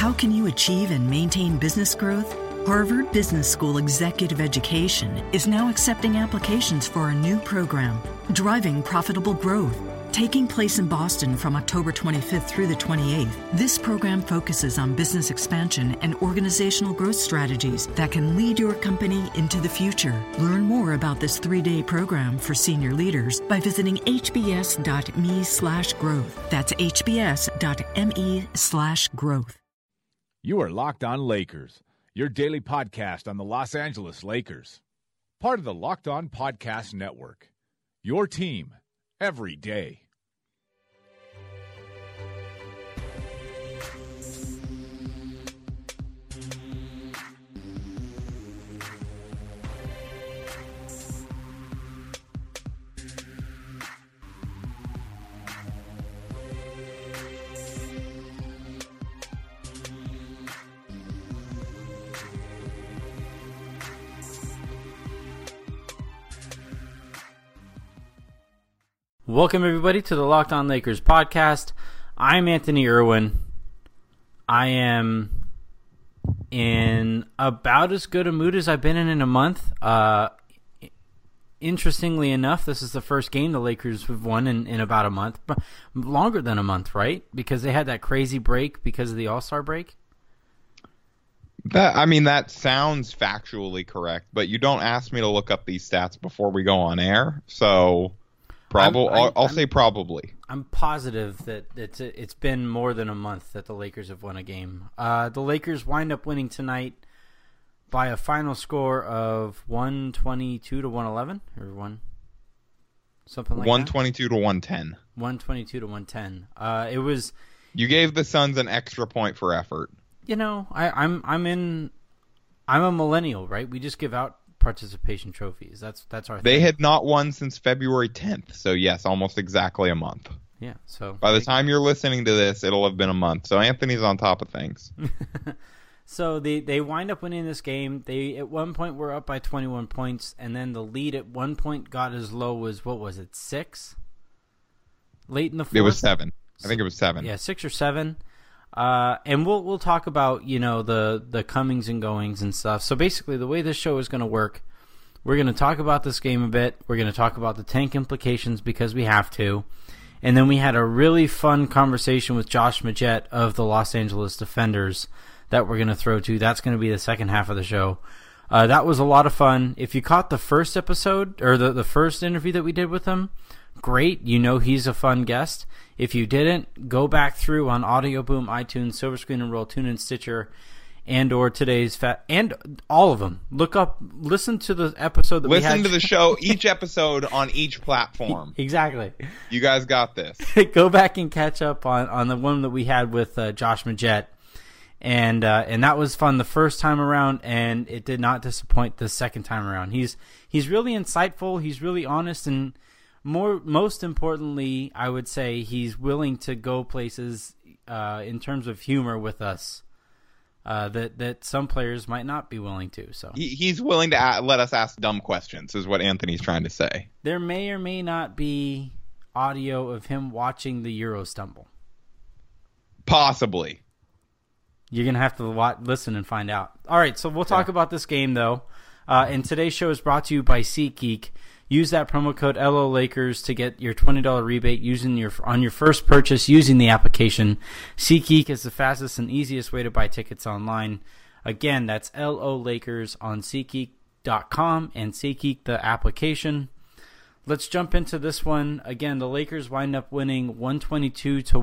How can you achieve and maintain business growth? Harvard Business School Executive Education is now accepting applications for a new program, Driving Profitable Growth. Taking place in Boston from October 25th through the 28th, this program focuses on business expansion and organizational growth strategies that can lead your company into the future. Learn more about this 3-day program for senior leaders by visiting hbs.me/growth. That's hbs.me/growth. You are Locked On Lakers, your daily podcast on the Los Angeles Lakers. Part of the Locked On Podcast Network, your team every day. Welcome, everybody, to the Locked On Lakers podcast. I'm Anthony Irwin. I am in about as good a mood as I've been in a month. Interestingly enough, this is the first game the Lakers have won in about a month. Longer than a month, right? Because they had that crazy break because of the All-Star break. That sounds factually correct, but you don't ask me to look up these stats before we go on air, so... I'll say probably. I'm positive that it's been more than a month that the Lakers have won a game. The Lakers wind up winning tonight by a final score of 122 to 111 or something like 122 to 110. 122 to 110. It was. You gave the Suns an extra point for effort. You know, I'm a millennial, right? We just give out participation trophies. That's our thing. They had not won since February 10th, so yes, almost exactly a month. Yeah, so by the time you're listening to this, it'll have been a month. So Anthony's on top of things. So they wind up winning this game. They at one point were up by 21 points, and then the lead at one point got as low as, what was it, 6? Late in the fourth? It was 7. I think it was 7. Yeah, 6 or 7. And we'll talk about, you know, the comings and goings and stuff. So basically the way this show is going to work, we're going to talk about this game a bit. We're going to talk about the tank implications because we have to. And then we had a really fun conversation with Josh Magette of the Los Angeles Defenders that we're going to throw to. That's going to be the second half of the show. That was a lot of fun. If you caught the first episode or the first interview that we did with him, great. You know he's a fun guest. If you didn't, go back through on Audio Boom, iTunes, Silver Screen and Roll, TuneIn, Stitcher, and or today's and all of them. Listen to the episode that we had. Listen to the show, each episode on each platform. Exactly. You guys got this. Go back and catch up on the one that we had with Josh Magette. And that was fun the first time around, and it did not disappoint the second time around. He's really insightful. He's really honest, and most importantly, I would say he's willing to go places in terms of humor with us that some players might not be willing to. So he's willing to let us ask dumb questions, is what Anthony's trying to say. There may or may not be audio of him watching the Euro stumble. Possibly. You're going to have to listen and find out. All right, so we'll talk about this game, though. And today's show is brought to you by SeatGeek. Use that promo code LOLakers to get your $20 rebate on your first purchase using the application. SeatGeek is the fastest and easiest way to buy tickets online. Again, that's LOLakers on SeatGeek.com and SeatGeek, the application. Let's jump into this one. Again, the Lakers wind up winning 122 to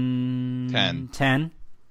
110.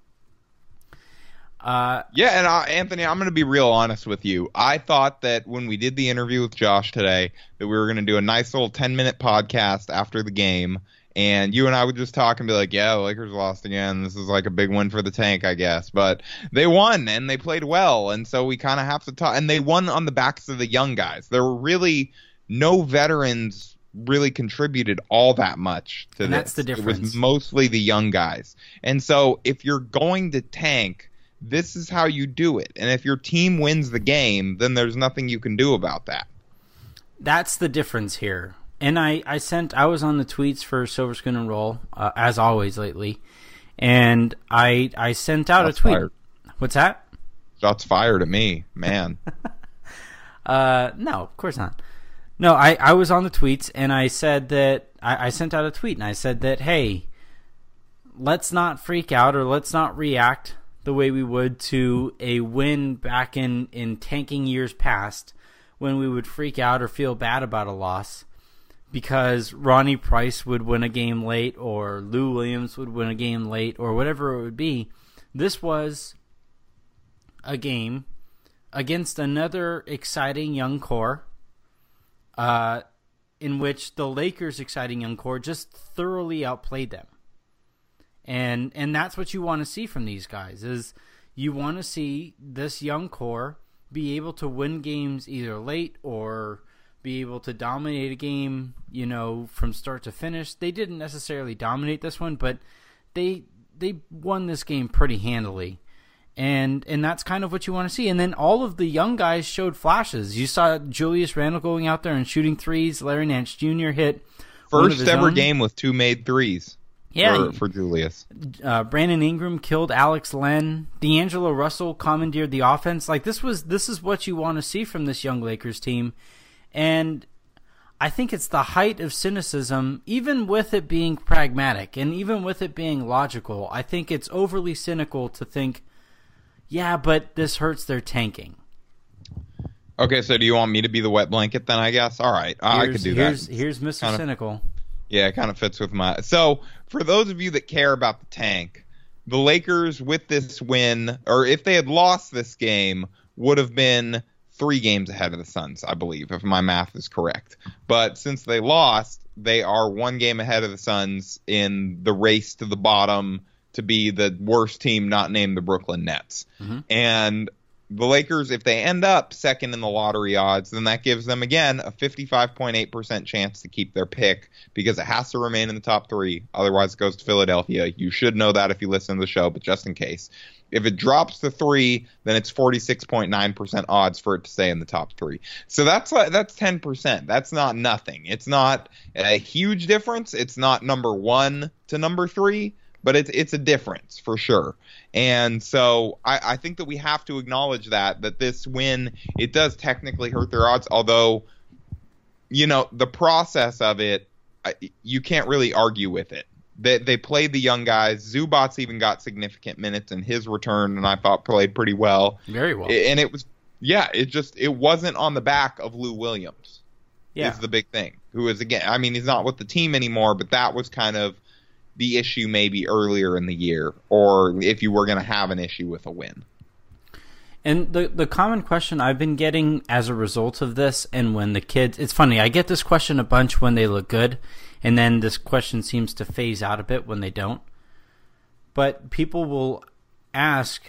And Anthony, I'm going to be real honest with you. I thought that when we did the interview with Josh today that we were going to do a nice little 10-minute podcast after the game, and you and I would just talk and be like, yeah, the Lakers lost again. This is like a big win for the tank, I guess. But they won, and they played well, and so we kind of have to talk. And they won on the backs of the young guys. There were really no veterans really contributed all that much to this. And that's the difference. It was mostly the young guys. And so if you're going to tank, this is how you do it. And if your team wins the game, then there's nothing you can do about that. That's the difference here. And I was on the tweets for Silver Screen and Roll, as always lately, And I sent out a tweet. Fired. What's that? Shots fired at me, man. No, of course not. No, I was on the tweets, and I said that I sent out a tweet, and I said that, hey, let's not freak out or let's not react the way we would to a win back in tanking years past, when we would freak out or feel bad about a loss because Ronnie Price would win a game late or Lou Williams would win a game late or whatever it would be. This was a game against another exciting young core, in which the Lakers' exciting young core just thoroughly outplayed them. And that's what you want to see from these guys, is you want to see this young core be able to win games either late or be able to dominate a game, from start to finish. They didn't necessarily dominate this one, but they won this game pretty handily. And that's kind of what you want to see. And then all of the young guys showed flashes. You saw Julius Randle going out there and shooting threes. Larry Nance Jr. hit first ever game with 2 made threes. Yeah, for Julius. Brandon Ingram killed Alex Len. D'Angelo Russell commandeered the offense. Like this is what you want to see from this young Lakers team. And I think it's the height of cynicism, even with it being pragmatic and even with it being logical. I think it's overly cynical to think, yeah, but this hurts their tanking. Okay, so do you want me to be the wet blanket then, I guess? All right, I could do that. Here's Mr. Cynical. Yeah, it kind of fits with my... So, for those of you that care about the tank, the Lakers with this win, or if they had lost this game, would have been 3 games ahead of the Suns, I believe, if my math is correct. But since they lost, they are 1 game ahead of the Suns in the race to the bottom to be the worst team not named the Brooklyn Nets. Mm-hmm. And the Lakers, if they end up second in the lottery odds, then that gives them, again, a 55.8% chance to keep their pick because it has to remain in the top 3. Otherwise, it goes to Philadelphia. You should know that if you listen to the show, but just in case. If it drops to 3, then it's 46.9% odds for it to stay in the top 3. So that's 10%. That's not nothing. It's not a huge difference. It's not number 1 to number 3. But it's a difference for sure. And so I think that we have to acknowledge that this win, it does technically hurt their odds, although, the process of it, you can't really argue with it. They played the young guys. Zubats even got significant minutes in his return, and I thought played pretty well. Very well. And it was, it wasn't on the back of Lou Williams. Yeah. Is the big thing. Who is, again, I mean, he's not with the team anymore, but that was kind of the issue maybe earlier in the year, or if you were going to have an issue with a win. And the common question I've been getting as a result of this, and when the kids, it's funny, I get this question a bunch when they look good, and then this question seems to phase out a bit when they don't. But people will ask,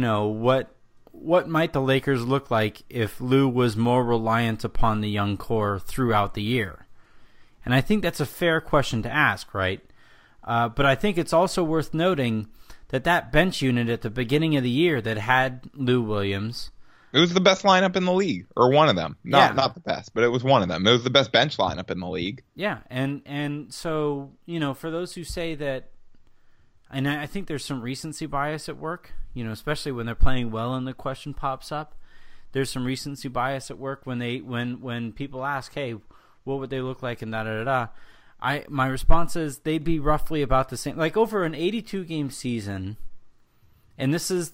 what might the Lakers look like if Lou was more reliant upon the young core throughout the year? And I think that's a fair question to ask, right? But I think it's also worth noting that bench unit at the beginning of the year that had Lou Williams, it was the best lineup in the league, or one of them. Not the best, but it was one of them. It was the best bench lineup in the league. Yeah, and so, for those who say that, and I think there's some recency bias at work, especially when they're playing well and the question pops up. There's some recency bias at work when people ask, hey, what would they look like, and da-da-da-da. My response is they'd be roughly about the same. Like over an 82-game season, and this is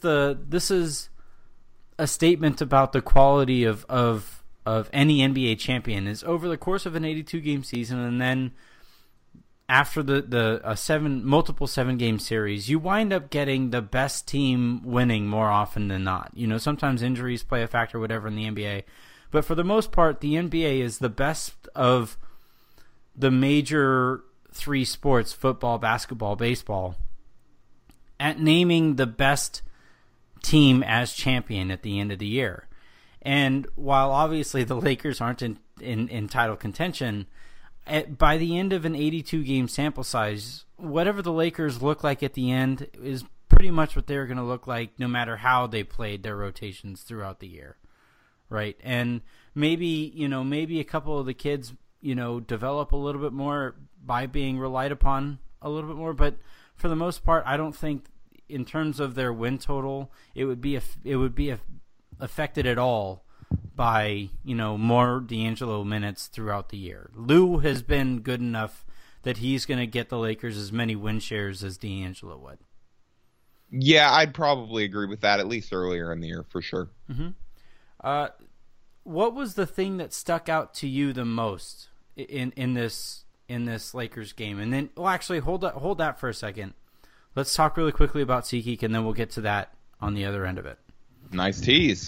a statement about the quality of any NBA champion, is over the course of an 82-game season, and then after multiple 7-game series, you wind up getting the best team winning more often than not. Sometimes injuries play a factor, whatever, in the NBA, but for the most part, the NBA is the best of the major 3 sports, football, basketball, baseball, at naming the best team as champion at the end of the year. And while obviously the Lakers aren't in title contention, by the end of an 82-game sample size, whatever the Lakers look like at the end is pretty much what they're going to look like no matter how they played their rotations throughout the year, right? And maybe a couple of the kids develop a little bit more by being relied upon a little bit more. But for the most part, I don't think in terms of their win total, it would be affected at all by, more D'Angelo minutes throughout the year. Lou has been good enough that he's going to get the Lakers as many win shares as D'Angelo would. Yeah, I'd probably agree with that, at least earlier in the year, for sure. Mm-hmm. What was the thing that stuck out to you the most in this Lakers game? And then, actually, hold that for a second. Let's talk really quickly about SeatGeek, and then we'll get to that on the other end of it. Nice tease.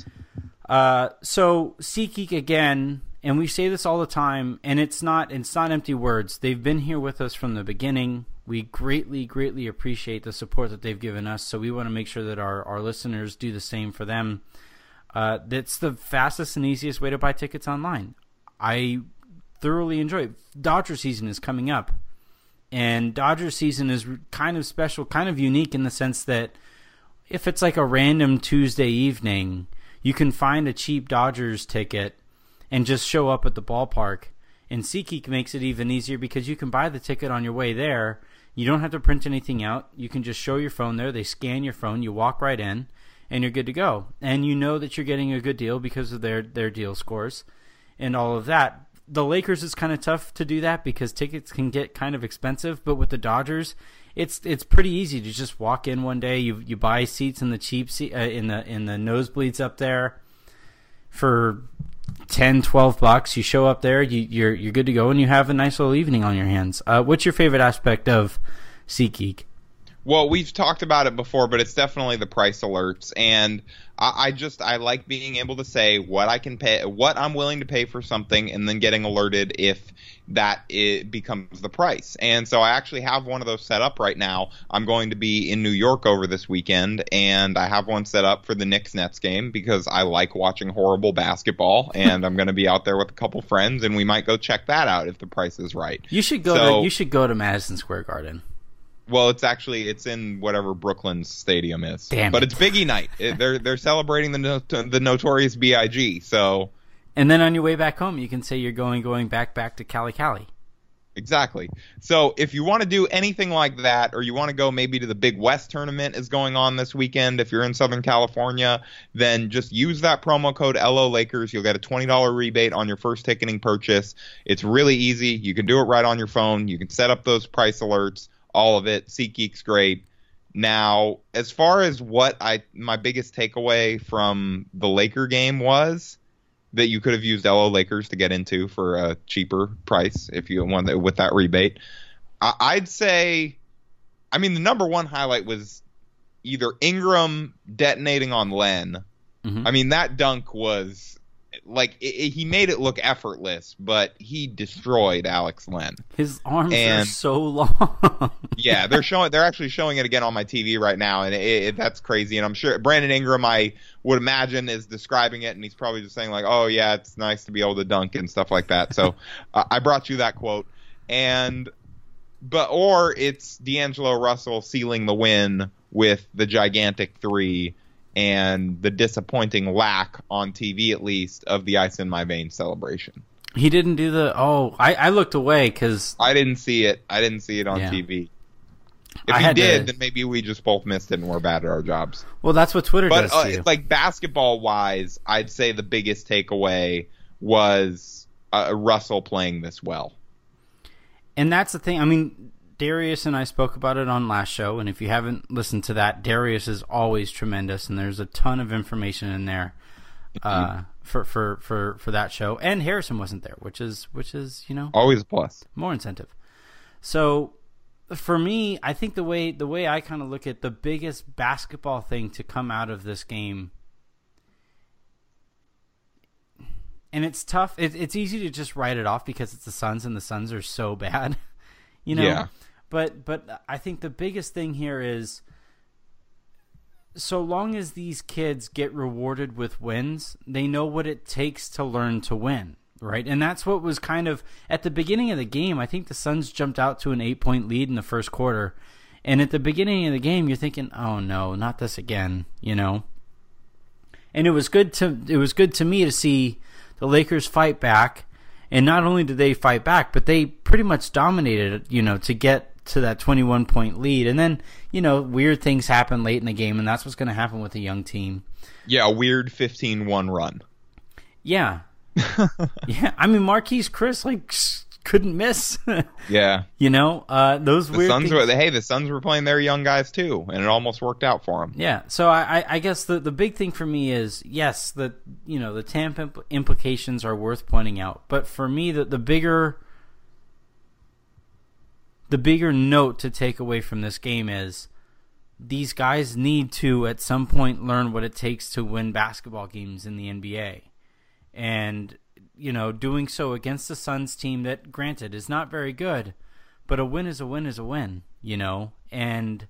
So SeatGeek again, and we say this all the time, and it's not empty words. They've been here with us from the beginning. We greatly, greatly appreciate the support that they've given us, so we want to make sure that our listeners do the same for them. That's the fastest and easiest way to buy tickets online. I thoroughly enjoy it. Dodger season is coming up, and Dodger season is kind of special, kind of unique in the sense that if it's like a random Tuesday evening, you can find a cheap Dodgers ticket and just show up at the ballpark. And SeatGeek makes it even easier because you can buy the ticket on your way there. You don't have to print anything out. You can just show your phone there. They scan your phone. You walk right in, and you're good to go. And you know that you're getting a good deal because of their deal scores and all of that. The Lakers is kind of tough to do that because tickets can get kind of expensive. But with the Dodgers, it's pretty easy to just walk in one day. You buy seats in the cheap seat in the nosebleeds up there for $10-$12. You show up there, you're good to go, and you have a nice little evening on your hands. What's your favorite aspect of SeatGeek? Well, we've talked about it before, but it's definitely the price alerts, and I like being able to say what I can pay, what I'm willing to pay for something, and then getting alerted if it becomes the price. And so I actually have one of those set up right now. I'm going to be in New York over this weekend, and I have one set up for the Knicks-Nets game because I like watching horrible basketball, and I'm going to be out there with a couple friends, and we might go check that out if the price is right. You should go to Madison Square Garden. Well, it's in whatever Brooklyn's stadium is. Damn but it. It's Biggie night. They're celebrating the Notorious B.I.G. So, and then on your way back home, you can say you're going back to Cali. Exactly. So if you want to do anything like that, or you want to go maybe to the Big West tournament is going on this weekend, if you're in Southern California, then just use that promo code LO Lakers. You'll get a $20 rebate on your first ticketing purchase. It's really easy. You can do it right on your phone. You can set up those price alerts. All of it. SeatGeek's great. Now, as far as what my biggest takeaway from the Laker game was that you could have used LO Lakers to get into for a cheaper price if you want with that rebate, I'd say, the number one highlight was either Ingram detonating on Len. Mm-hmm. That dunk was he made it look effortless, but he destroyed Alex Len. His arms are so long. Yeah, they're actually showing it again on my TV right now, and that's crazy. And I'm sure Brandon Ingram, I would imagine, is describing it, and he's probably just saying "Oh yeah, it's nice to be able to dunk" and stuff like that. So I brought you that quote, or it's D'Angelo Russell sealing the win with the gigantic three. And the disappointing lack, on TV at least, of the Ice in My Veins celebration. He didn't do I looked away because I didn't see it. I didn't see it on TV. If he did, then maybe we just both missed it and we're bad at our jobs. Well, that's what Twitter does to you. Basketball-wise, I'd say the biggest takeaway was Russell playing this well. And that's the thing. Darius and I spoke about it on last show, and if you haven't listened to that, Darius is always tremendous, and there's a ton of information in there for that show. And Harrison wasn't there, which is always a plus, more incentive. So for me, I think the way I kind of look at the biggest basketball thing to come out of this game, and it's tough. It's easy to just write it off because it's the Suns, and the Suns are so bad, Yeah. But I think the biggest thing here is, so long as these kids get rewarded with wins, they know what it takes to learn to win, right? And that's what was kind of, at the beginning of the game, I think the Suns jumped out to an 8-point lead in the first quarter. And at the beginning of the game, you're thinking, oh no, not this again, And it was good to me to see the Lakers fight back. And not only did they fight back, but they pretty much dominated, to get to that 21-point lead. And then, weird things happen late in the game, and that's what's going to happen with a young team. Yeah, a weird 15-1 run. Yeah. Yeah, I mean, Marquise Chris, couldn't miss. Yeah. Those weird Suns things. the Suns were playing their young guys too, and it almost worked out for them. Yeah, so I guess the big thing for me is, yes, the Tampa implications are worth pointing out, but for me, the bigger note to take away from this game is these guys need to, at some point, learn what it takes to win basketball games in the NBA. And, doing so against the Suns team that, granted, is not very good, but a win is a win is a win, And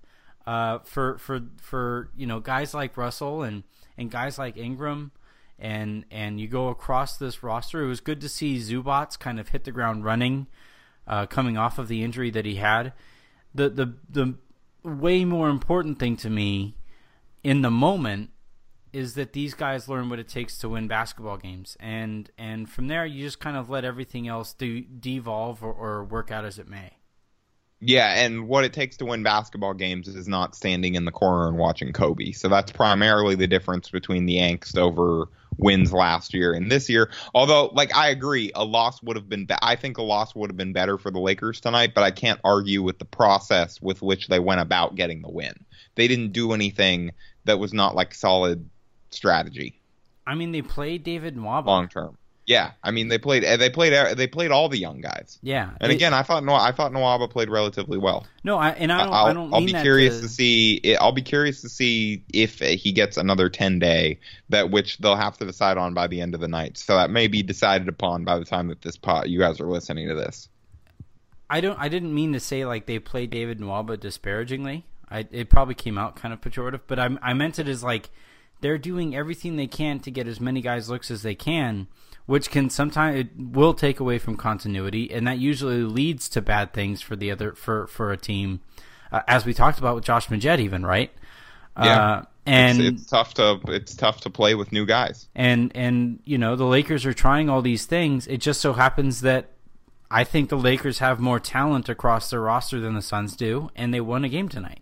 for guys like Russell and guys like Ingram, and you go across this roster, it was good to see Zubac kind of hit the ground running, coming off of the injury that he had. The way more important thing to me in the moment is that these guys learn what it takes to win basketball games, and from there you just kind of let everything else devolve or work out as it may. Yeah, and what it takes to win basketball games is not standing in the corner and watching Kobe. So that's primarily the difference between the angst over wins last year and this year. Although, I agree, a loss would have been I think a loss would have been better for the Lakers tonight, but I can't argue with the process with which they went about getting the win. They didn't do anything that was not solid strategy. I mean, they played David Nwaba long term. Yeah, I mean they played all the young guys. Yeah, and again, I thought Nwaba played relatively well. No, I'll be curious to see. I'll be curious to see if he gets another 10-day, which they'll have to decide on by the end of the night. So that may be decided upon by the time that you guys are listening to this. I didn't mean to say they played David Nwaba disparagingly. It probably came out kind of pejorative, but I meant it as they're doing everything they can to get as many guys looks as they can, which can sometimes it will take away from continuity, and that usually leads to bad things for the other for a team, as we talked about with Josh Majed, even, right? Yeah, and it's tough to play with new guys. And the Lakers are trying all these things. It just so happens that I think the Lakers have more talent across their roster than the Suns do, and they won a game tonight.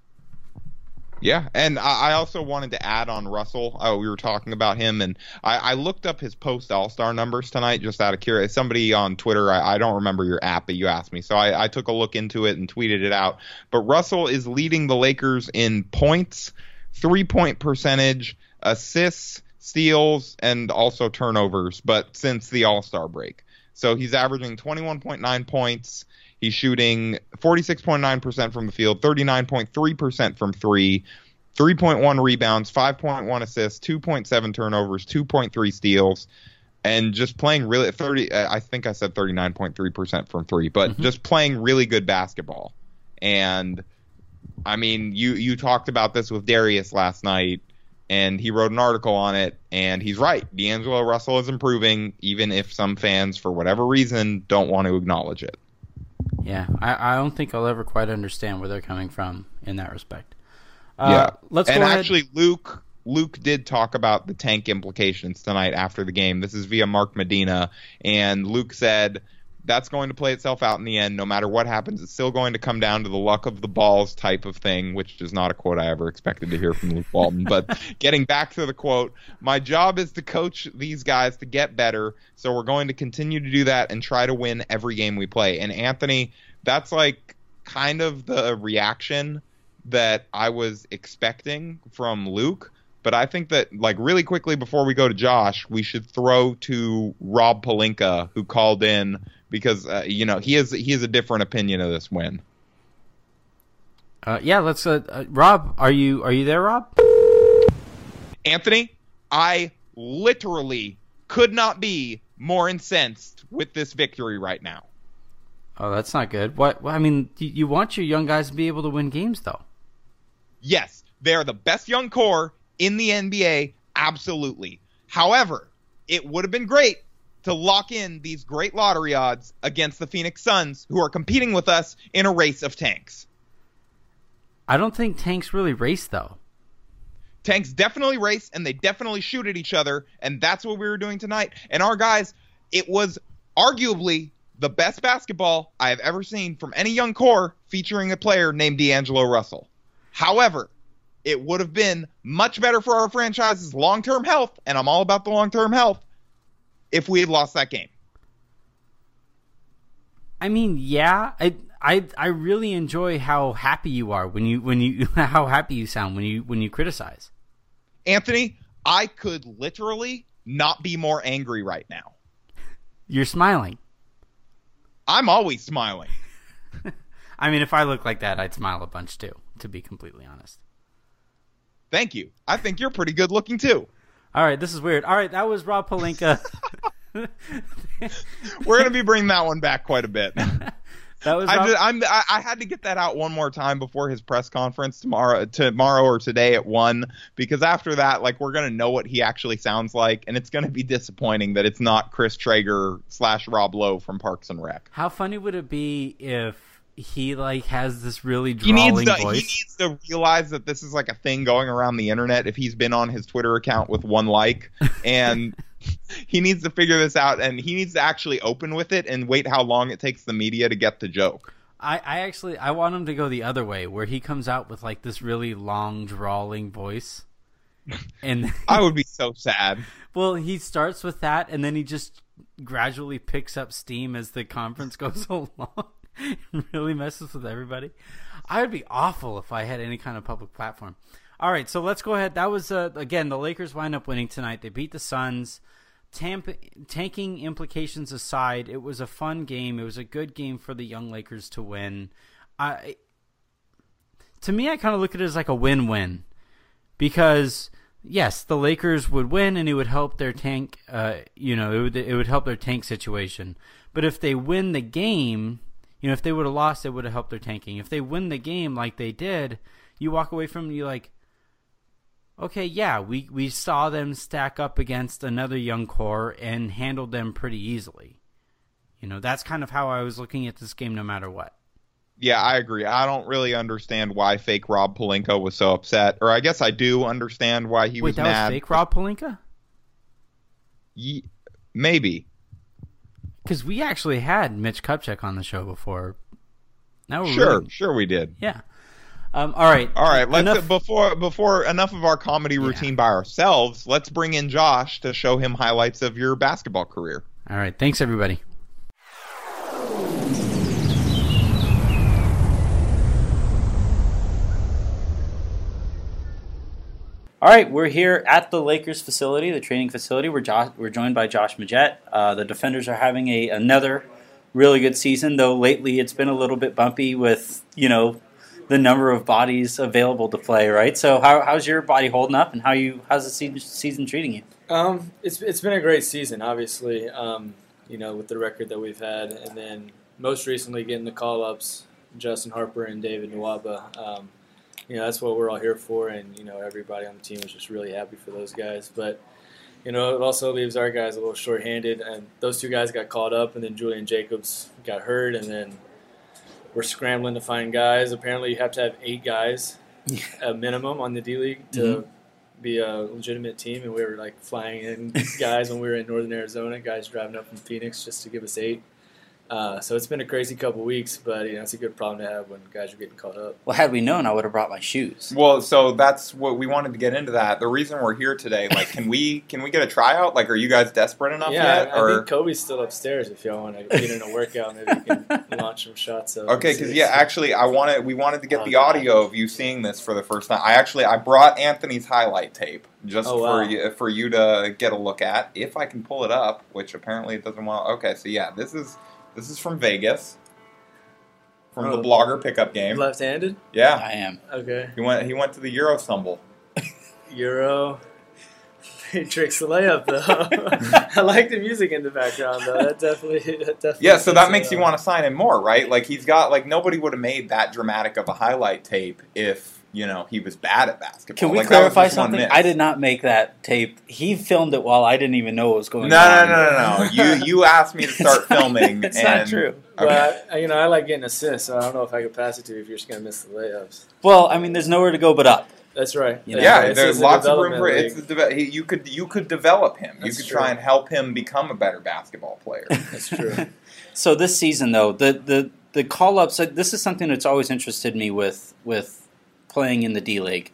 Yeah, and I also wanted to add on Russell. We were talking about him, and I looked up his post-All-Star numbers tonight just out of curiosity. Somebody on Twitter, I don't remember your app, but you asked me. So I took a look into it and tweeted it out. But Russell is leading the Lakers in points, 3-point percentage, assists, steals, and also turnovers, but since the All-Star break. So he's averaging 21.9 points. He's shooting 46.9% from the field, 39.3% from three, 3.1 rebounds, 5.1 assists, 2.7 turnovers, 2.3 steals, and just playing really I think I said 39.3% from three, but just playing really good basketball. And I mean, you talked about this with Darius last night, and he wrote an article on it, and he's right. D'Angelo Russell is improving, even if some fans, for whatever reason, don't want to acknowledge it. Yeah, I don't think I'll ever quite understand where they're coming from in that respect. Let's go ahead. Actually, Luke did talk about the tank implications tonight after the game. This is via Mark Medina, and Luke said that's going to play itself out in the end. No matter what happens, it's still going to come down to the luck of the balls type of thing, which is not a quote I ever expected to hear from Luke Walton. But getting back to the quote, my job is to coach these guys to get better, so we're going to continue to do that and try to win every game we play. And Anthony, that's kind of the reaction that I was expecting from Luke. But I think that, really quickly before we go to Josh, we should throw to Rob Pelinka, who called in because, he has a different opinion of this win. Yeah, let's. Rob, are you there, Rob? Anthony, I literally could not be more incensed with this victory right now. Oh, that's not good. What? I mean, you want your young guys to be able to win games, though. Yes, they are the best young core in the NBA, absolutely. However, it would have been great to lock in these great lottery odds against the Phoenix Suns, who are competing with us in a race of tanks. I don't think tanks really race, though. Tanks definitely race, and they definitely shoot at each other, and that's what we were doing tonight. And our guys, it was arguably the best basketball I have ever seen from any young core featuring a player named D'Angelo Russell. However, it would have been much better for our franchise's long-term health, and I'm all about the long-term health, if we had lost that game. I mean, yeah, I really enjoy how happy you are when you how happy you sound when you criticize. Anthony, I could literally not be more angry right now. You're smiling. I'm always smiling. I mean, if I look like that, I'd smile a bunch too, to be completely honest. Thank you. I think you're pretty good looking too. All right, this is weird. All right, that was Rob Pelinka. We're going to be bringing that one back quite a bit. That was I had to get that out one more time before his press conference tomorrow or today at 1, because after that, like, we're going to know what he actually sounds like, and it's going to be disappointing that it's not Chris Traeger / Rob Lowe from Parks and Rec. How funny would it be if he like has this really drawling voice? He needs to realize that this is like a thing going around the internet if he's been on his Twitter account with 1 like, and he needs to figure this out, and he needs to actually open with it and wait how long it takes the media to get the joke. I want him to go the other way, where he comes out with like this really long drawling voice. And I would be so sad. Well, he starts with that, and then he just gradually picks up steam as the conference goes along. It really messes with everybody. I would be awful if I had any kind of public platform. All right, so let's go ahead. That was, again, the Lakers wind up winning tonight. They beat the Suns. Tanking implications aside, it was a fun game. It was a good game for the young Lakers to win. To me, I kind of look at it as like a win-win. Because, yes, the Lakers would win and it would help their tank, it would help their tank situation. But if they win the game, if they would have lost, it would have helped their tanking. If they win the game like they did, you walk away from it, you're like, okay, yeah, we saw them stack up against another young core and handled them pretty easily. That's kind of how I was looking at this game no matter what. Yeah, I agree. I don't really understand why fake Rob Pelinka was so upset. Or I guess I do understand why he was mad. Wait, that was fake Rob Pelinka? Maybe. Because we actually had Mitch Kupchak on the show before. Sure we did. Yeah. All right. Let's before enough of our comedy routine by ourselves. Let's bring in Josh to show him highlights of your basketball career. All right. Thanks, everybody. All right, we're here at the Lakers facility, the training facility. We're joined by Josh Magette. The defenders are having another really good season, though lately it's been a little bit bumpy with the number of bodies available to play, right? So how's your body holding up, and how's the season treating you? It's been a great season, obviously, with the record that we've had, and then most recently getting the call-ups, Justin Harper and David Nwaba. That's what we're all here for, and everybody on the team was just really happy for those guys. But it also leaves our guys a little short-handed, and those 2 guys got called up, and then Julian Jacobs got hurt, and then we're scrambling to find guys. Apparently, you have to have 8 guys, a minimum, on the D-League to be a legitimate team. And we were like flying in guys when we were in Northern Arizona, guys driving up from Phoenix just to give us 8. So it's been a crazy couple weeks, but it's a good problem to have when guys are getting caught up. Well, had we known, I would have brought my shoes. Well, so that's what we wanted to get into that. The reason we're here today, like, can we get a tryout? Like, are you guys desperate enough yet? Yeah, I think Kobe's still upstairs. If y'all want to get in a workout, maybe we can launch some shots. Okay, because actually, we wanted to get the audio of you seeing this for the first time. I brought Anthony's highlight tape just for you to get a look at, if I can pull it up, which apparently it doesn't want. Okay, so yeah, this is from Vegas, from the Blogger pickup game. Left-handed? Yeah, I am. Okay. He went to the Euro stumble. Euro. He tricks the layup though. I like the music in the background though. That definitely. Yeah, so that makes you want to sign him more, right? Like, he's got nobody would have made that dramatic of a highlight tape if he was bad at basketball. Can we clarify something? I did not make that tape. He filmed it while I didn't even know what was going on. No. You asked me to start filming. It's not true. Okay. But I like getting assists, so I don't know if I could pass it to you if you're just going to miss the layups. Well, I mean, there's nowhere to go but up. That's right. You know? Yeah, It's there's a lots of room development for league. you could develop him. That's you could true. try and help him become a better basketball player. That's true. So this season, though, the call-ups, this is something that's always interested me with playing in the D-League.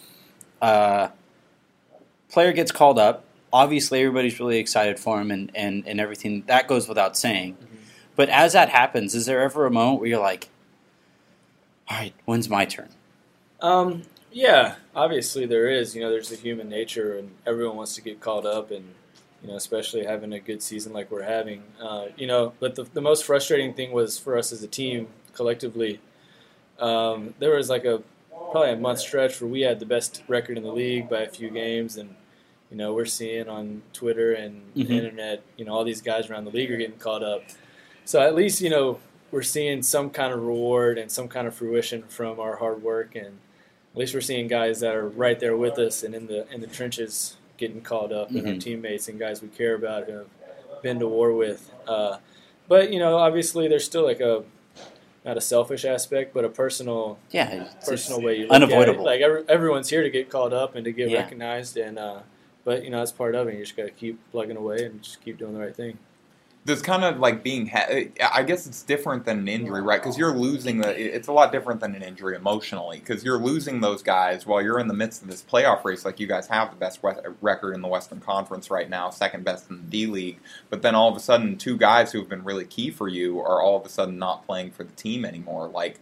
Player gets called up. Obviously, everybody's really excited for him and everything. That goes without saying. Mm-hmm. But as that happens, is there ever a moment where you're like, all right, when's my turn? Yeah, obviously there is. You know, there's the human nature, and everyone wants to get called up, and you know, especially having a good season like we're having. You know, but the most frustrating thing was for us as a team collectively. There was like probably a month stretch where we had the best record in the league by a few games, and you know, we're seeing on Twitter and the internet, you know, all these guys around the league are getting called up. So at least, you know, we're seeing some kind of reward and some kind of fruition from our hard work, and at least we're seeing guys that are right there with us and in the trenches getting called up, and our teammates and guys we care about who have been to war with. But you know, obviously, there's still like not a selfish aspect, but a personal way you look unavoidable. at it. Like everyone's here to get called up and to get recognized, and but you know, that's part of it. You just got to keep plugging away and just keep doing the right thing. There's kind of like being, I guess it's different than an injury, right? Because you're losing, it's a lot different than an injury emotionally, because you're losing those guys while you're in the midst of this playoff race. Like, you guys have the best record in the Western Conference right now, second best in the D-League, but then all of a sudden, two guys who have been really key for you are all of a sudden not playing for the team anymore. Like,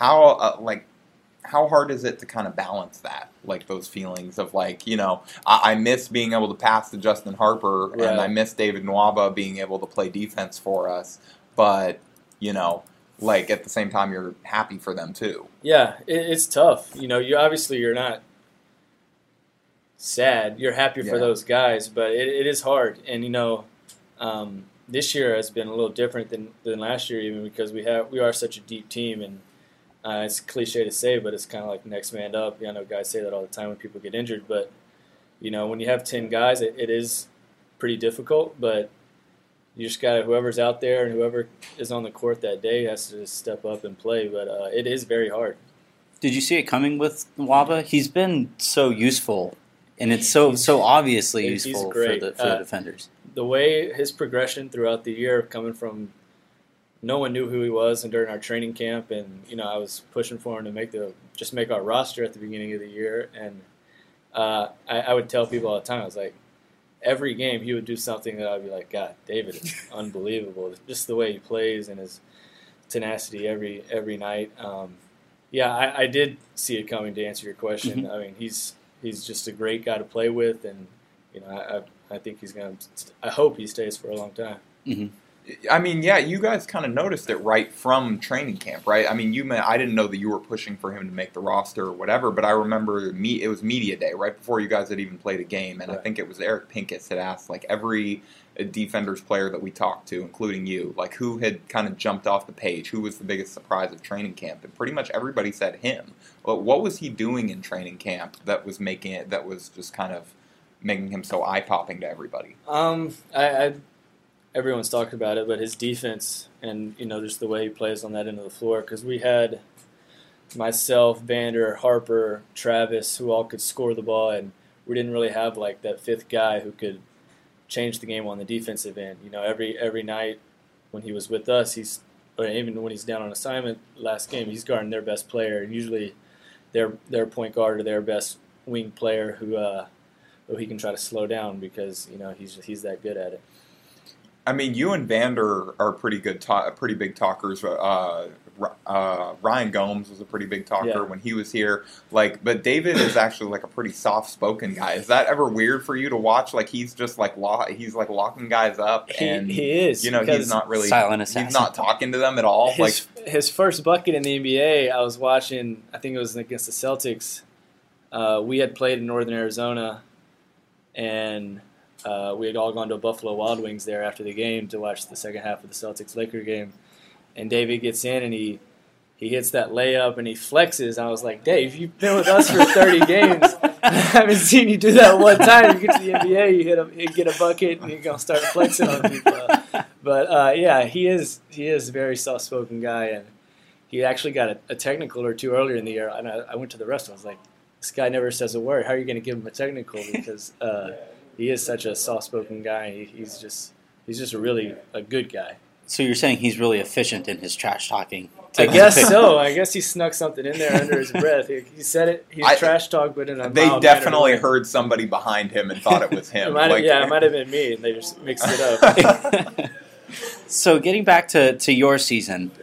how hard is it to kind of balance that? Like, those feelings of, like, you know, I miss being able to pass to Justin Harper, right, and I miss David Nwaba being able to play defense for us, but, you know, like, at the same time, you're happy for them, too. Yeah, it's tough. You know, you're not sad. You're happy for those guys, but it is hard. And, you know, this year has been a little different than last year, even because we are such a deep team, and it's cliche to say, but it's kind of like next man up. I know guys say that all the time when people get injured, but you know, when you have 10 guys, it is pretty difficult. But you just got whoever's out there and whoever is on the court that day has to just step up and play. But it is very hard. Did you see it coming with Nwaba? He's been so useful, and it's so obviously useful for the defenders. The way his progression throughout the year, coming from no one knew who he was, and during our training camp, and you know, I was pushing for him to make our roster at the beginning of the year, and I would tell people all the time, I was like, every game he would do something that I'd be like, God, David is unbelievable. Just the way he plays and his tenacity every night. I did see it coming, to answer your question. I mean, he's just a great guy to play with, and you know, I think I hope he stays for a long time. Mm-hmm. I mean, yeah, you guys kind of noticed it right from training camp, right? I mean, I didn't know that you were pushing for him to make the roster or whatever, but I remember it was media day right before you guys had even played a game, and right. I think it was Eric Pincus had asked like every Defenders player that we talked to, including you, like who had kind of jumped off the page, who was the biggest surprise of training camp, and pretty much everybody said him. But what was he doing in training camp that was just kind of making him so eye-popping to everybody? Everyone's talked about it, but his defense and, you know, just the way he plays on that end of the floor, because we had myself, Vander, Harper, Travis, who all could score the ball, and we didn't really have like that fifth guy who could change the game on the defensive end. You know, every night when he was with us, or even when he's down on assignment last game, he's guarding their best player, and usually their point guard or their best wing player who he can try to slow down because, you know, he's that good at it. I mean, you and Vander are pretty big talkers. Ryan Gomes was a pretty big talker when he was here. Like, but David is actually like a pretty soft-spoken guy. Is that ever weird for you to watch? Like, he's just like locking guys up, and he is. You know, he's not really silent assassin. He's not talking to them at all. His first bucket in the NBA, I was watching. I think it was against the Celtics. We had played in Northern Arizona, and we had all gone to Buffalo Wild Wings there after the game to watch the second half of the Celtics-Lakers game. And David gets in and he hits that layup and he flexes. I was like, Dave, you've been with us for 30 games. I haven't seen you do that one time. You get to the NBA, you get a bucket, and you're going to start flexing on people. But he is a very soft-spoken guy, and he actually got a technical or two earlier in the year. And I went to the rest. I was like, this guy never says a word. How are you going to give him a technical? Because he is such a soft-spoken guy. He's just a good guy. So you're saying he's really efficient in his trash talking? I guess so. I guess he snuck something in there under his breath. He said it. He's trash talk, but in a They mild definitely manner. heard somebody behind him and thought it was him. It might have been me, and they just mixed it up. So getting back to your season,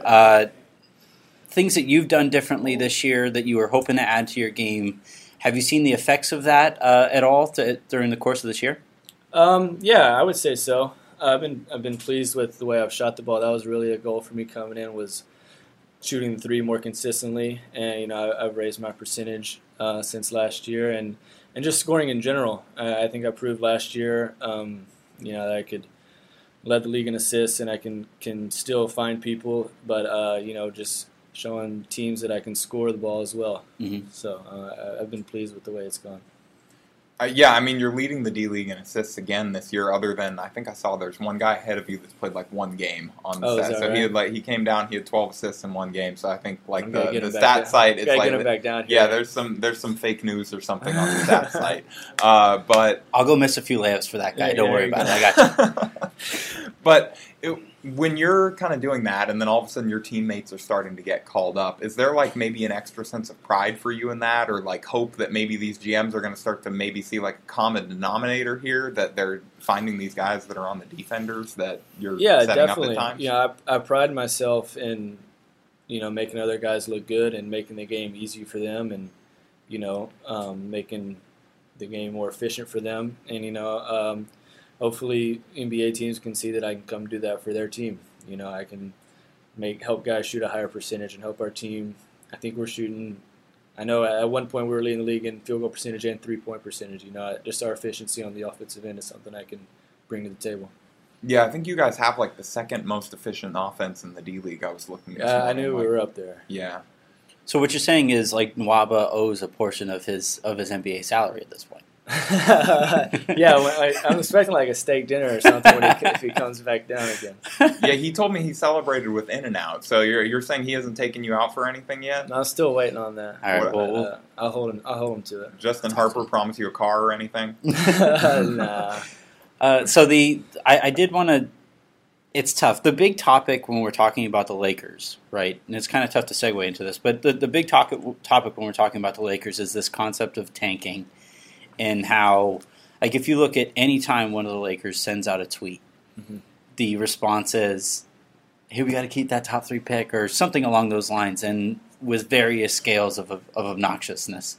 things that you've done differently this year that you were hoping to add to your game, have you seen the effects of that at all during the course of this year? Yeah, I would say so. I've been pleased with the way I've shot the ball. That was really a goal for me coming in, was shooting the three more consistently, and I've raised my percentage since last year, and just scoring in general. I think I proved last year, that I could lead the league in assists, and I can still find people, but just showing teams that I can score the ball as well. Mm-hmm. So I've been pleased with the way it's gone. Yeah, I mean, you're leading the D-League in assists again this year, other than, I think I saw there's one guy ahead of you that's played like one game on the stat. So right? he came down, he had 12 assists in one game, so I think like the stat site, it's like, get him back down here. Yeah, there's some fake news or something on the stat site. But I'll go miss a few layups for that guy, don't worry about it, I got you. But when you're kind of doing that, and then all of a sudden your teammates are starting to get called up, is there like maybe an extra sense of pride for you in that, or like hope that maybe these GMs are going to start to maybe see like a common denominator here, that they're finding these guys that are on the defenders that you're setting definitely. up at times? Yeah, I pride myself in making other guys look good and making the game easy for them, and making the game more efficient for them, and hopefully NBA teams can see that I can come do that for their team. I can help guys shoot a higher percentage and help our team. I think we're shooting, I know at one point we were leading the league in field goal percentage and three-point percentage. Just our efficiency on the offensive end is something I can bring to the table. Yeah, I think you guys have like the second most efficient offense in the D-League. I was looking at I knew we were up there. Yeah. So what you're saying is like Nwaba owes a portion of his NBA salary at this point. Yeah, I'm expecting like a steak dinner or something if he comes back down again. Yeah, he told me he celebrated with In-N-Out. So you're saying he hasn't taken you out for anything yet? No, I'm still waiting on that. All right, well, I'll hold him to it. Justin Harper promised you a car or anything? Nah. So I did want to. It's tough. The big topic when we're talking about the Lakers, right? And it's kind of tough to segue into this, but the big topic when we're talking about the Lakers is this concept of tanking. And how, like, if you look at any time one of the Lakers sends out a tweet, mm-hmm. the response is, hey, we got to keep that top 3 pick, or something along those lines, and with various scales of obnoxiousness.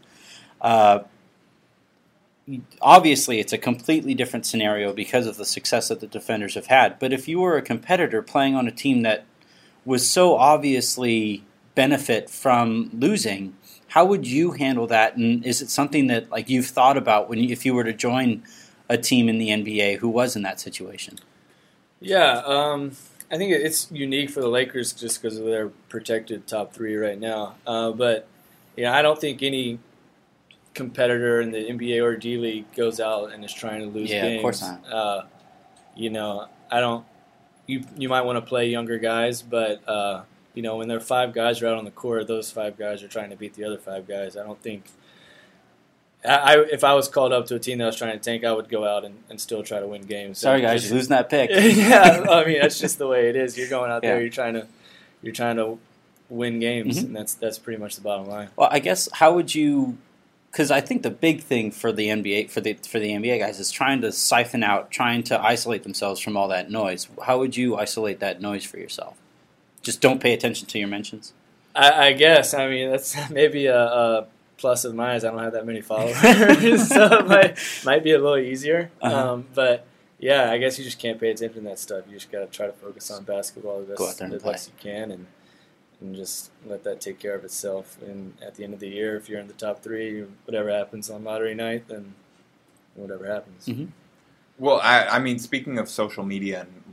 Obviously, it's a completely different scenario because of the success that the defenders have had. But if you were a competitor playing on a team that was so obviously benefit from losing, how would you handle that, and is it something that like you've thought about if you were to join a team in the NBA who was in that situation? Yeah, I think it's unique for the Lakers just because of their protected top 3 right now. But I don't think any competitor in the NBA or D League goes out and is trying to lose games. Yeah, of course not. I don't. You might want to play younger guys, but. When there are 5 guys out on the court, those 5 guys are trying to beat the other 5 guys. I don't think if I was called up to a team that was trying to tank, I would go out and still try to win games. Sorry, guys, you're losing that pick. Yeah, I mean that's just the way it is. You're going out there, you're trying to win games, mm-hmm. and that's pretty much the bottom line. Well, I guess how would you? Because I think the big thing for the NBA for the NBA guys is trying to siphon out, trying to isolate themselves from all that noise. How would you isolate that noise for yourself? Just don't pay attention to your mentions? I guess. I mean, that's maybe a plus of mine is I don't have that many followers, so it might be a little easier. Uh-huh. But, yeah, I guess you just can't pay attention to that stuff. You just got to try to focus on basketball the best you can and just let that take care of itself. And at the end of the year, if you're in the top 3, whatever happens on lottery night, then whatever happens. Mm-hmm. Well, I mean, speaking of social media and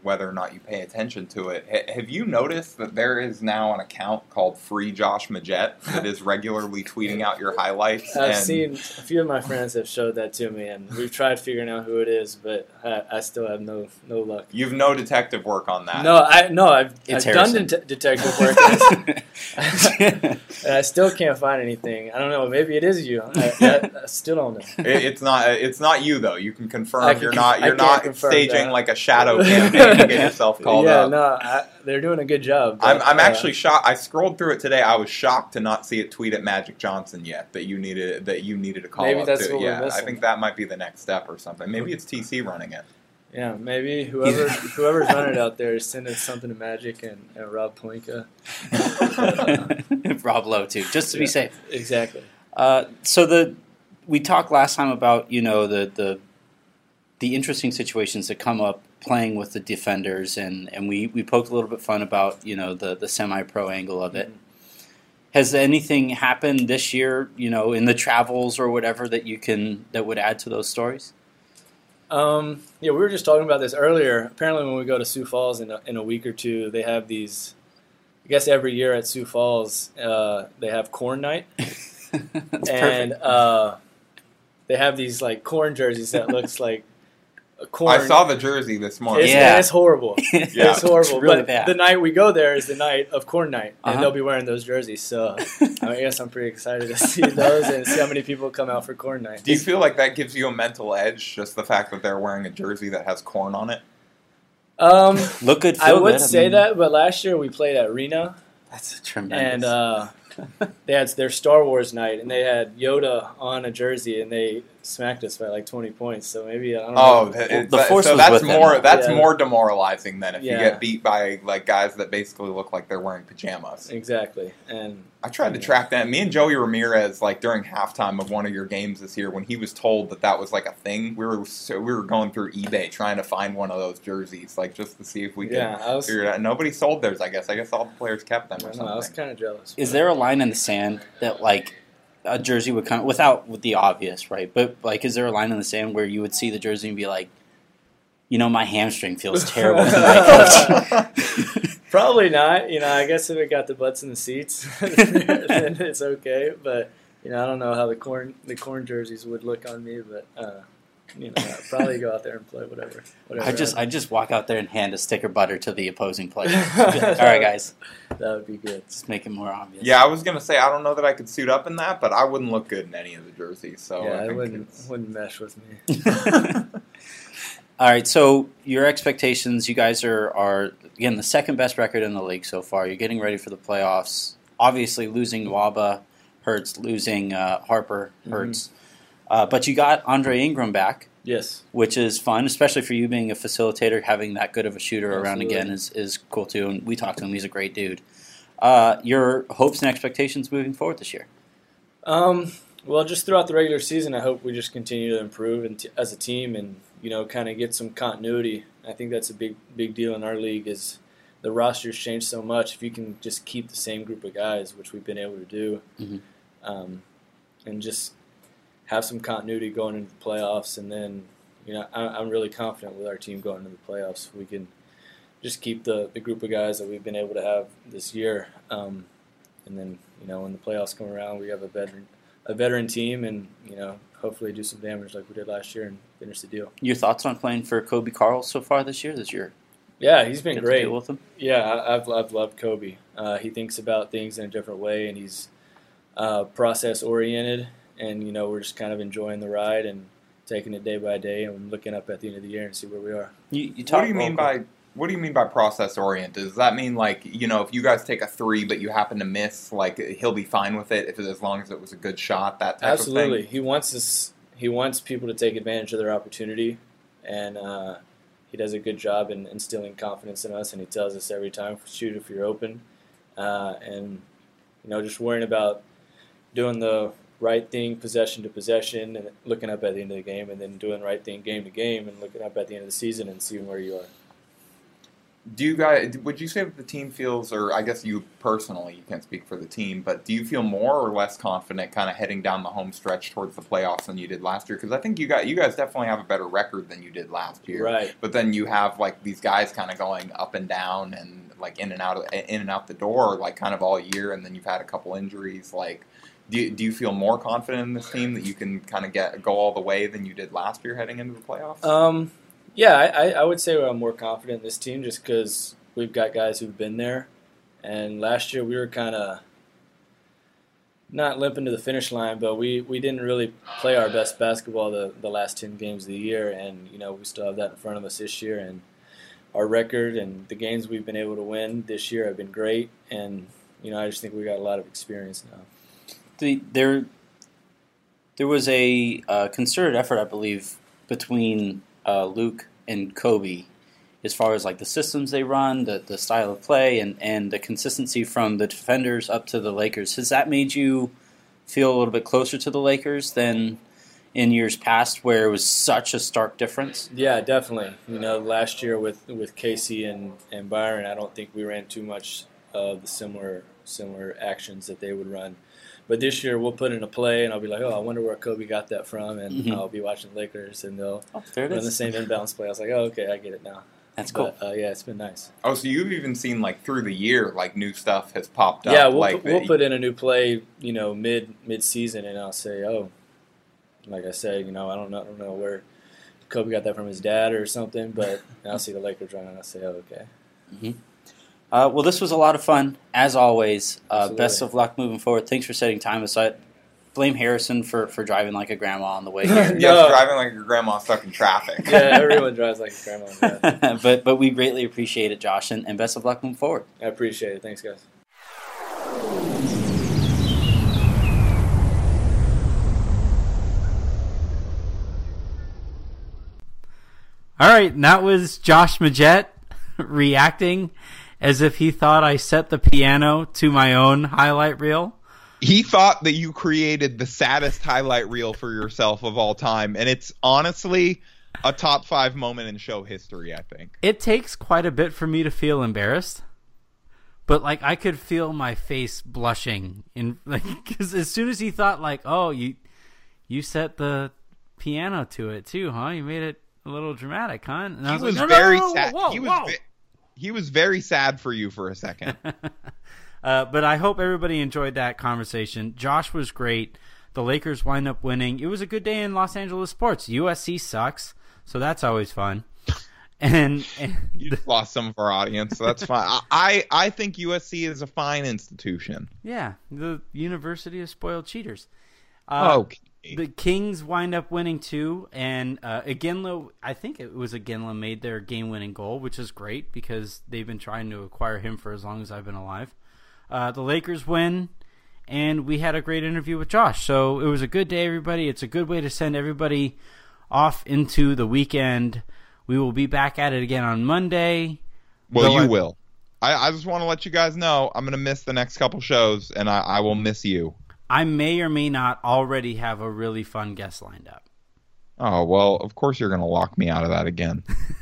whether or not you pay attention to it. Have you noticed that there is now an account called Free Josh Majette that is regularly tweeting out your highlights? I've seen a few of my friends have showed that to me, and we've tried figuring out who it is, but I still have no luck. You've no detective work on that. I've done detective work, and I still can't find anything. I don't know. Maybe it is you. I still don't know. It's not you though. You can confirm you're not confirm staging that. like a shadow campaign to get yourself called up. They're doing a good job. But, I'm actually shocked. I scrolled through it today. I was shocked to not see it tweet at Magic Johnson yet that you needed a call maybe up that's to. what we're Yeah, missing. I think that might be the next step or something. Maybe it's TC running it. Yeah, maybe whoever's running it out there is sending something to Magic and Rob Poinka. Rob Lowe too, just to be safe. Exactly. We talked last time about the interesting situations that come up playing with the defenders, and we poked a little bit fun about the semi-pro angle of it. Has anything happened this year, in the travels or whatever that would add to those stories? We were just talking about this earlier. Apparently, when we go to Sioux Falls in a week or two, they have these. I guess every year at Sioux Falls, they have corn night, and they have these like corn jerseys that looks like a corn. I saw the jersey this morning. It's horrible. It's horrible. It's really but bad. the night we go there is the night of corn night, and Uh-huh. they'll be wearing those jerseys. So I guess I'm pretty excited to see those and see how many people come out for corn night. Do you feel like that gives you a mental edge, just the fact that they're wearing a jersey that has corn on it? Look good. I Feel would good. say that, but last year we played at Reno, That's tremendous. and they had their Star Wars night, and they had Yoda on a jersey, and they smacked us by like 20 points. So maybe I don't know. The force so was that's with them. more that's Yeah. more demoralizing than if you Yeah. get beat by like guys that basically look like they're wearing pajamas. Exactly, and I tried to track that. Me and Joey Ramirez, like during halftime of one of your games this year, when he was told that was like a thing, we were going through eBay trying to find one of those jerseys, like just to see if we could figure it out. Nobody sold theirs. I guess all the players kept them or I something. was kind of jealous. Is there a line in the sand that like a jersey would come with the obvious, right? But like, is there a line in the sand where you would see the jersey and be like, my hamstring feels terrible tonight, coach? Probably not. I guess if it got the butts in the seats, then it's okay. But I don't know how the corn jerseys would look on me. But I'd probably go out there and play whatever. I just walk out there and hand a sticker butter to the opposing player. All right, guys, That would be good. just make it more obvious. Yeah, I was gonna say I don't know that I could suit up in that, but I wouldn't look good in any of the jerseys. So Yeah, I it think wouldn't mesh with me. All right, so your expectations, you guys are again the second best record in the league so far. You're getting ready for the playoffs. Obviously, losing Nwaba hurts. Losing Harper hurts. But you got Andre Ingram back, Yes. which is fun, especially for you being a facilitator. Having that good of a shooter around Absolutely. again is cool too. And we talked to him; he's a great dude. Your hopes and expectations moving forward this year? Well, just throughout the regular season, I hope we just continue to improve as a team and kind of get some continuity. I think that's a big deal in our league. Is the roster's changed so much. If you can just keep the same group of guys, which we've been able to do, and just have some continuity going into the playoffs, and then I'm really confident with our team going into the playoffs. We can just keep the group of guys that we've been able to have this year, and then when the playoffs come around, we have a veteran team, and hopefully do some damage like we did last year and finish the deal. Your thoughts on playing for Kobe Carl so far this year? Yeah, he's been Get to great. deal with him? Yeah, I've loved Kobe. He thinks about things in a different way, and he's process oriented. And we're just kind of enjoying the ride and taking it day by day, and looking up at the end of the year and see where we are. What do you mean by process oriented? Does that mean like if you guys take a three but you happen to miss, like he'll be fine with it as long as it was a good shot, that type Absolutely. of thing? He wants people to take advantage of their opportunity, and he does a good job in instilling confidence in us. And he tells us every time, shoot if you're open, and just worrying about doing the right thing possession to possession and looking up at the end of the game, and then doing the right thing game to game and looking up at the end of the season and seeing where you are. would you say that the team feels, or I guess you personally, you can't speak for the team, but do you feel more or less confident kind of heading down the home stretch towards the playoffs than you did last year? Because I think you guys definitely have a better record than you did last year. Right. But then you have like these guys kind of going up and down and like in and out the door like kind of all year, and then you've had a couple injuries. Like, do you feel more confident in this team that you can kind of go all the way than you did last year heading into the playoffs? Yeah, I would say I'm more confident in this team just because we've got guys who've been there. And last year we were kind of not limping to the finish line, but we didn't really play our best basketball the last 10 games of the year. And, we still have that in front of us this year. And our record and the games we've been able to win this year have been great. And, I just think we got a lot of experience now. There was a concerted effort, I believe, between Luke and Kobe, as far as like the systems they run, the style of play, and the consistency from the defenders up to the Lakers. Has that made you feel a little bit closer to the Lakers than in years past, where it was such a stark difference? Yeah, definitely. Last year with Casey and Byron, I don't think we ran too much of the similar actions that they would run. But this year we'll put in a play, and I'll be like, I wonder where Kobe got that from, and I'll be watching Lakers, and they'll run the same inbounds play. I was like, okay, I get it now. That's cool. But, yeah, it's been nice. Oh, so you've even seen like through the year, like new stuff has popped up. Yeah, we'll put in a new play, mid season, and I'll say, like I said, I don't know where Kobe got that from his dad or something, but I'll see the Lakers run, and I'll say, okay. Mm-hmm. Well, this was a lot of fun, as always. Absolutely. Best of luck moving forward. Thanks for setting time aside. Blame Harrison for driving like a grandma on the way here. Yeah, driving like your grandma stuck in traffic. Yeah, everyone drives like a grandma. but we greatly appreciate it, Josh, and best of luck moving forward. I appreciate it. Thanks, guys. All right, and that was Josh Magette reacting as if he thought I set the piano to my own highlight reel. He thought that you created the saddest highlight reel for yourself of all time, and it's honestly a top 5 moment in show history, I think. It takes quite a bit for me to feel embarrassed, but like I could feel my face blushing because as soon as he thought like, oh, you set the piano to it too, huh? You made it a little dramatic, huh? And I was like, very no, sad. whoa. He was very sad for you for a second. But I hope everybody enjoyed that conversation. Josh was great. The Lakers wind up winning. It was a good day in Los Angeles sports. USC sucks, so that's always fun. And you just lost some of our audience, so that's fine. I think USC is a fine institution. Yeah, the University of Spoiled Cheaters. Okay. The Kings wind up winning too, and Iginla, I think it was Iginla, made their game-winning goal, which is great because they've been trying to acquire him for as long as I've been alive. The Lakers win, and we had a great interview with Josh. So it was a good day, everybody. It's a good way to send everybody off into the weekend. We will be back at it again on Monday. Well, you will. I just want to let you guys know I'm going to miss the next couple shows, and I will miss you. I may or may not already have a really fun guest lined up. Oh, well, of course you're going to lock me out of that again.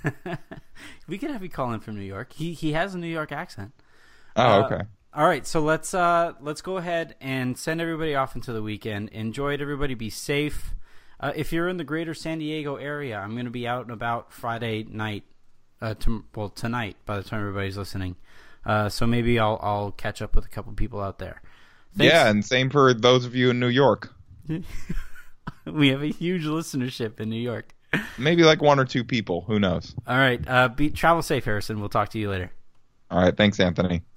We could have you call in from New York. He has a New York accent. Oh, okay. All right, so let's go ahead and send everybody off into the weekend. Enjoy it, everybody. Be safe. If you're in the greater San Diego area, I'm going to be out and about Friday night. Tonight, by the time everybody's listening. So maybe I'll catch up with a couple people out there. Thanks. Yeah, and same for those of you in New York. We have a huge listenership in New York. Maybe like 1 or 2 people. Who knows? All right. Travel safe, Harrison. We'll talk to you later. All right. Thanks, Anthony.